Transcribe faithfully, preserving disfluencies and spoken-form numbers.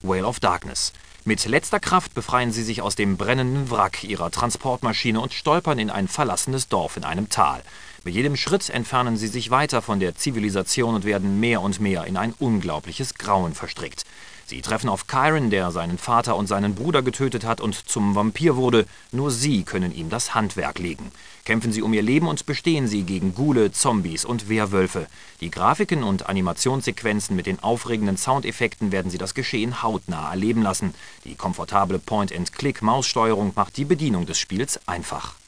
Whale of Darkness. Mit letzter Kraft befreien sie sich aus dem brennenden Wrack ihrer Transportmaschine und stolpern in ein verlassenes Dorf in einem Tal. Mit jedem Schritt entfernen sie sich weiter von der Zivilisation und werden mehr und mehr in ein unglaubliches Grauen verstrickt. Sie treffen auf Chiron, der seinen Vater und seinen Bruder getötet hat und zum Vampir wurde. Nur sie können ihm das Handwerk legen. Kämpfen sie um ihr Leben und bestehen sie gegen Ghule, Zombies und Werwölfe. Die Grafiken und Animationssequenzen mit den aufregenden Soundeffekten werden sie das Geschehen hautnah erleben lassen. Die komfortable Point-and-Click-Maussteuerung macht die Bedienung des Spiels einfach.